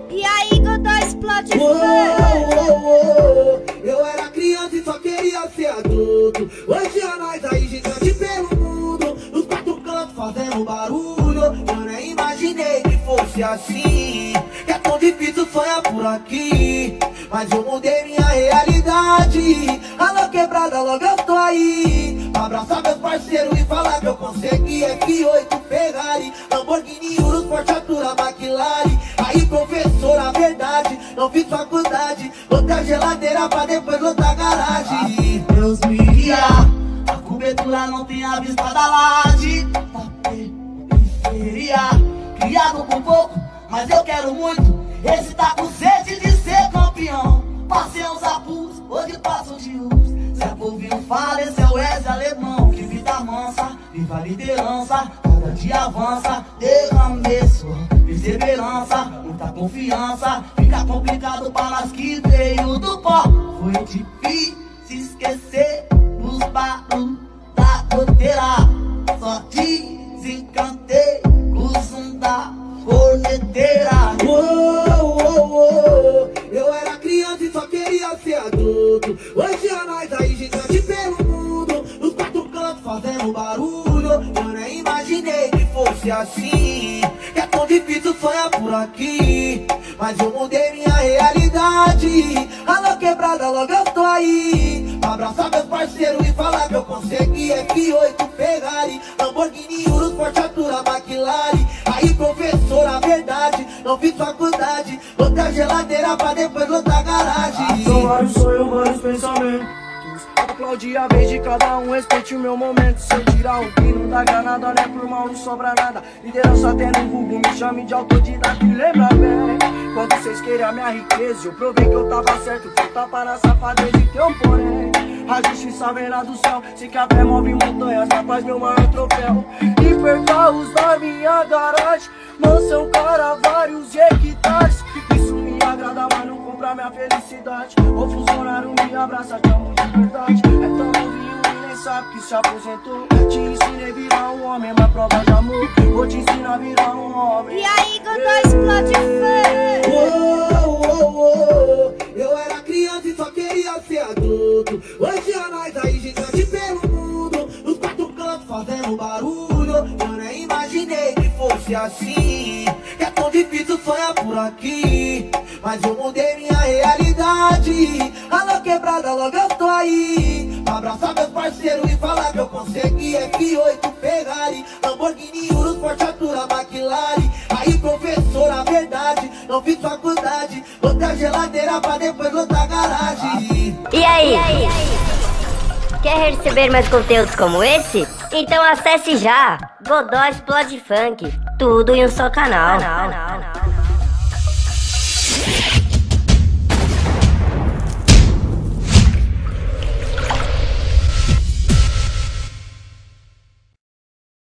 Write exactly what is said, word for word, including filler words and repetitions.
E aí, Godó explode Uou, funk. uou, uou. Eu era criança e só queria ser adulto. Hoje é nós aí gigante pelo mundo, nos quatro cantos fazendo barulho. Eu nem imaginei que fosse assim, que é tão difícil sonhar por aqui. Mas eu mudei minha realidade. Alô quebrada, logo eu tô aí. Abraçar meus parceiros e falar que eu consegui. F oito, Ferrari, Lamborghini, Urus, Porsche, Altura, McLaren. Aí professor, a verdade, não fiz faculdade. Outra geladeira pra depois outra garagem. Deus me guia, a cobertura não tem a vista da laje. Periferia, criado com pouco, mas eu quero muito. Esse tá com sede de ser campeão. Passei uns apuros, hoje passo de luz. Se é povinho fala, esse é o Wesley alemão. Que vida mansa, viva a liderança. Cada dia avança, derramei sua perseverança. Muita confiança, fica complicado para nós que veio do pó. Foi difícil esquecer os barulhos da goteira. Só desencantei com o som da corneteira. Uou, uou, uou. Eu era criança e só queria ser adulto. Hoje é nós aí gigante pelo mundo, nos quatro cantos fazendo barulho. Eu nem imaginei que fosse assim, que é tão difícil sonhar por aqui. Mas eu mudei minha realidade. Alô quebrada, logo eu tô aí. Abraçar meus parceiros e falar que eu consegui. F oito, Ferrari, Lamborghini, Urus, Porsche, Altura, McLaren. Aí professor, a verdade, não fiz faculdade. Outra geladeira pra depois outra garagem. São vários sonhos, vários pensamentos. Aplaudir a vez de cada um, respeite o meu momento. Se eu tirar o que não dá granada, não é por mal, não sobra nada. Liderança até no Google, me chame de autodidata e lembra bem. Quando vocês queriam a minha riqueza, eu provei que eu tava certo. Foi tapa na safadeza e teu porém. A justiça vem lá do céu, sei que a fé move montanhas, na paz meu maior troféu. E perca-os na minha garagem, mansão, cara, vários hectares. Isso me agrada, mas não compra minha felicidade. O funcionário me abraça, te amo de verdade. É tão novinho e nem sabe que se aposentou. Te ensinei a virar um homem, uma prova de amor. Vou te ensinar a virar um homem. E aí, Godó explode funk. Uou, uou, uou. Eu era criança e só queria ser adulto. Hoje é nós aí gigante pelo mundo, nos quatro cantos fazendo barulho. Eu nem imaginei que fosse assim, que é tão difícil sonhar por aqui. Mas eu mudei minha realidade. Alô quebrada, logo eu tô aí. Abraçar meus parceiros e falar que eu consegui. F oito, Ferrari, Lamborghini, Urus, Porsche, Altura, McLaren. Aí professor, a verdade, não fiz faculdade. Outra geladeira pra depois outra garagem. E aí? Quer receber mais conteúdos como esse? Então acesse já Godó Explode Funk, tudo em um só canal.